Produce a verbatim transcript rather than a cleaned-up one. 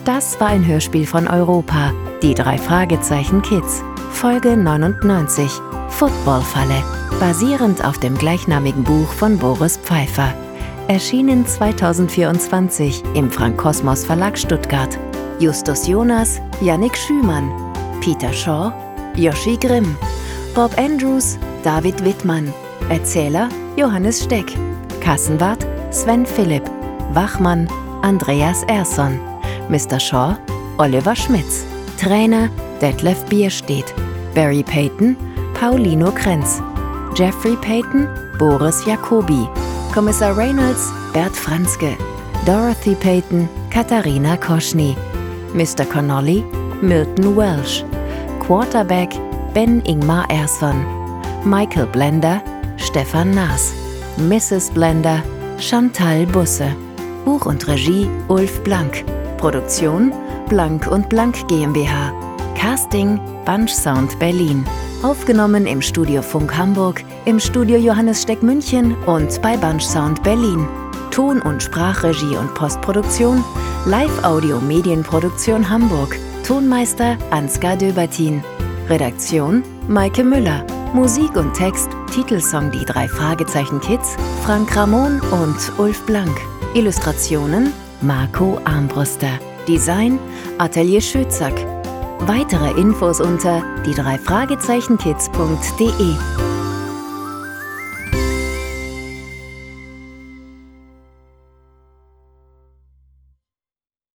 Das war ein Hörspiel von Europa. Die drei Fragezeichen Kids. Folge neunundneunzig. Footballfalle. Basierend auf dem gleichnamigen Buch von Boris Pfeiffer. Erschienen zweitausendvierundzwanzig im Frank Kosmos Verlag Stuttgart. Justus Jonas, Yannick Schümann. Peter Shaw, Joshi Grimm. Bob Andrews, David Wittmann. Erzähler, Johannes Steck. Kassenwart, Sven Philipp. Wachmann, Andreas Erson. Mister Shaw, Oliver Schmitz. Trainer, Detlef Bierstedt. Barry Payton, Paulino Krenz. Jeffrey Payton, Boris Jacobi. Kommissar Reynolds, Bert Franzke. Dorothy Payton, Katharina Koschny. Mister Connolly, Milton Welsh. Quarterback, Ben Ingmar Erson. Michael Blender, Stefan Naas. Misses Blender, Chantal Busse. Buch und Regie, Ulf Blank. Produktion, Blank und Blank GmbH. Casting, Bunch Sound Berlin. Aufgenommen im Studio Funk Hamburg, im Studio Johannes Steck München und bei Bunch Sound Berlin. Ton- und Sprachregie und Postproduktion, Live-Audio-Medienproduktion Hamburg. Tonmeister Ansgar Döbertin. Redaktion Maike Müller. Musik und Text, Titelsong Die drei Fragezeichen Kids, Frank Ramon und Ulf Blank. Illustrationen Marco Armbruster. Design Atelier Schützack. Weitere Infos unter die drei Fragezeichen kids punkt de.